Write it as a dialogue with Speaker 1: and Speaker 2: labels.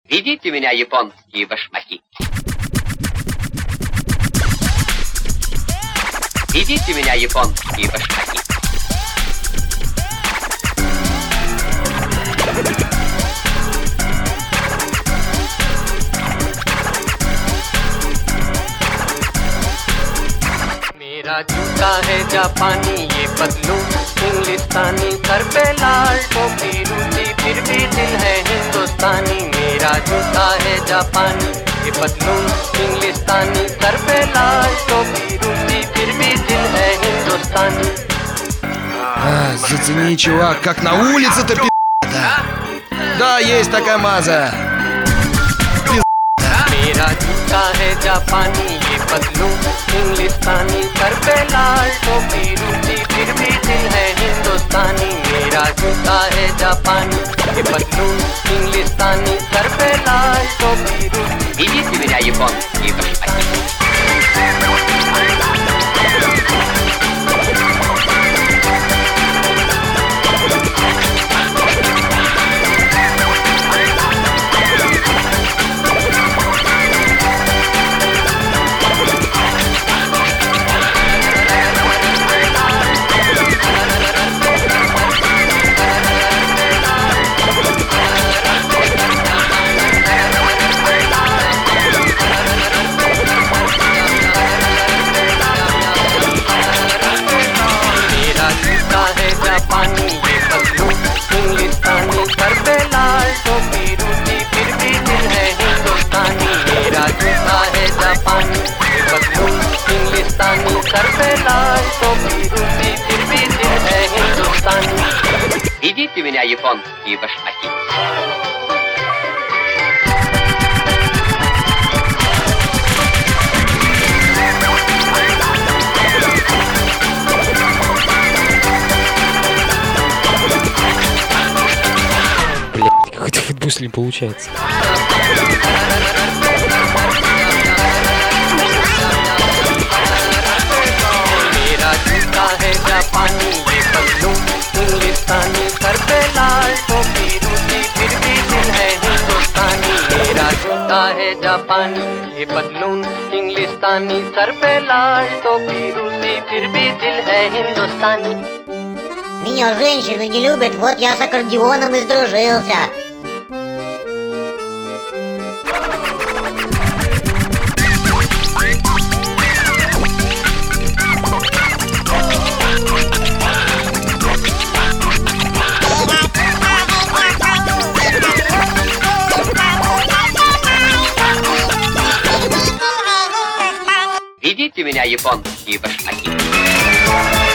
Speaker 1: Ведите меня, японские башмаки. Ведите меня, японские башмаки.
Speaker 2: मेरा जूता है जापानी, ये पतलून इंग्लिस्तानी, सर पे लाल टोपी रूसी, फिर भी दिल है हिंदुस्तानी। मेरा जूता है जापानी, ये पतलून इंग्लिस्तानी, सर पे लाल टोपी रूसी, फिर भी दिल है हिंदुस्तानी।
Speaker 3: Зацени, чувак, как на улице-то пи***то. Да, есть такая маза.
Speaker 2: मेरा जूता है जापानी, ये पतलून इंग्लिस्तानी, सर पे लाल टोपी रूसी, फिर भी दिल है हिंदुस्तानी। मेरा जूता है जापानी, ये पतलून इंग्लिस्तानी, सर पे लाल टोपी रूसी।
Speaker 1: Ведите меня, японские башмаки.
Speaker 2: जापानी, ये पतलून इंग्लिस्तानी, सर पे लाल टोपी रूसी, फिर भी दिल है हिंदुस्तानी। मेरा जूता है जापानी, ये पतलून इंग्लिस्तानी, सर पे लाल टोपी रूसी, फिर भी दिल है हिंदुस्तानी।
Speaker 1: Ведите меня, японские башмаки.
Speaker 4: Какой-то футбус не получается.
Speaker 2: मेरा जूता है जापानी, ये पतलून इंग्लिस्तानी, सर पे लाल टोपी रूसी, फिर भी दिल है हिंदुस्तानी। मेरा जूता है जापानी, ये पतलून इंग्लिस्तानी, सर पे लाल टोपी रूसी, फिर भी दिल है हिंदुस्तानी।
Speaker 5: Меня женщины не любят, вот я с аккордеоном и сдружился.
Speaker 1: Ведите меня, японские башмаки.